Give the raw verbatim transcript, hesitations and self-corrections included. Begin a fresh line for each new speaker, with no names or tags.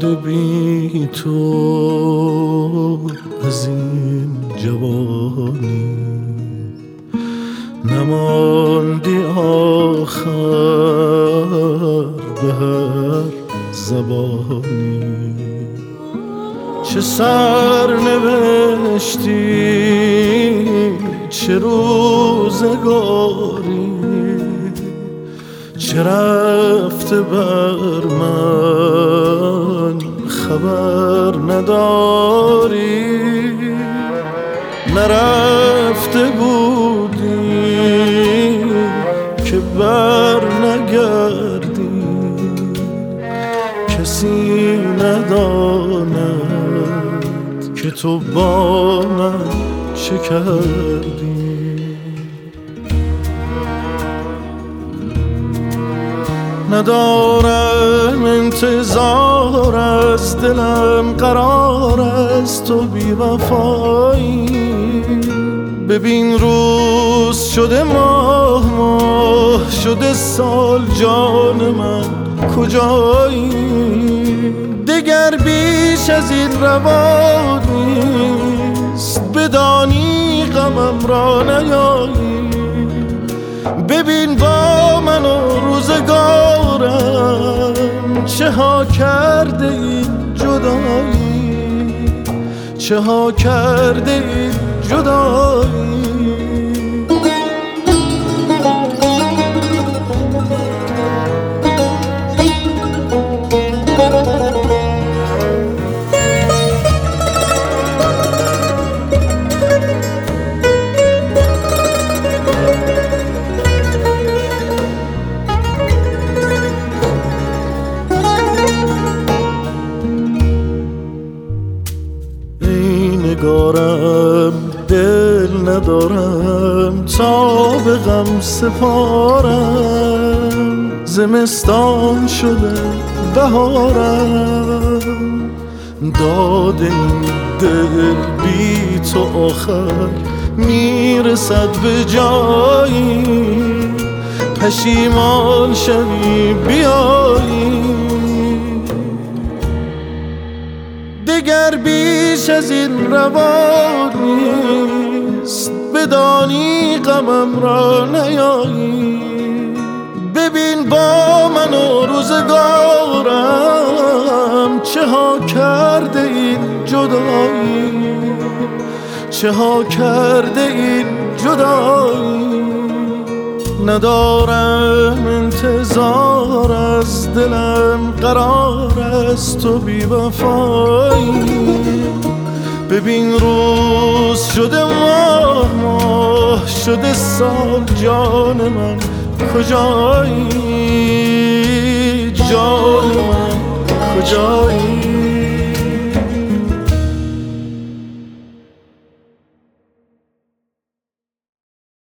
شده بی تو از این جوانی، نماندی آخر به هر زبانی. چه سرنوشتی، چه روزگاری، چه رفته بر من خبر نداری. نرفته بودی که بر نگردی، کسی نداند که تو با من چه کردی. ندارم انتظار از دلم قرار از تو بی وفایی. ببین روز شده ماه، ماه شده سال، جان من کجایی؟ دگر بیش از این روا نیست، بدانی غمم را نیایی. ببین با من و روزگارم چه ها کرده این جدایی، چه ها کرده این جدایی. نگارم دل ندارم تا به غم سپارم، زمستان شده بهارم. داد این دل بی تو آخر میرسد به جایی، پشیمان شوی بیایی. دگر بیش از این روا نیست، بدانی غمم را نیایی. ببین با من و روزگارم چه ها کرده این جدایی، چه ها کرده این جدایی. ندارم انتظار از دلم قرار از تو بی وفایی. ببین روز شده ماه، ماه شده سال، جان من کجایی؟